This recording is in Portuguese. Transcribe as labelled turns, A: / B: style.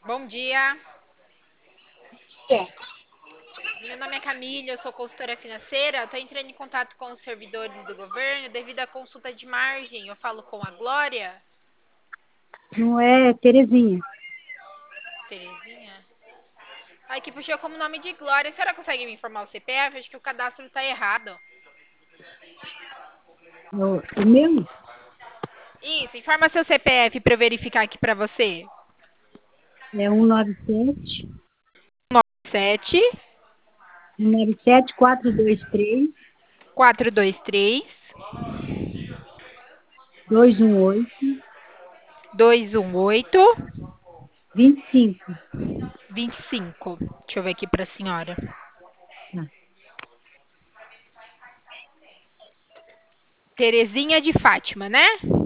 A: Bom dia.
B: É.
A: Meu nome é Camila, eu sou consultora financeira. Estou entrando em contato com os servidores do governo devido à consulta de margem. Eu falo com a Glória.
B: Não é Terezinha.
A: Terezinha. Aqui puxou como nome de Glória. A senhora consegue me informar o CPF? Acho que o cadastro está errado.
B: O meu
A: Isso, informa seu CPF para eu verificar aqui para você.
B: é 197
A: 7
B: 197 423
A: 423
B: 218
A: 218
B: 25.
A: 25. Deixa eu ver aqui para a senhora.
B: Tá.
A: Terezinha de Fátima, né?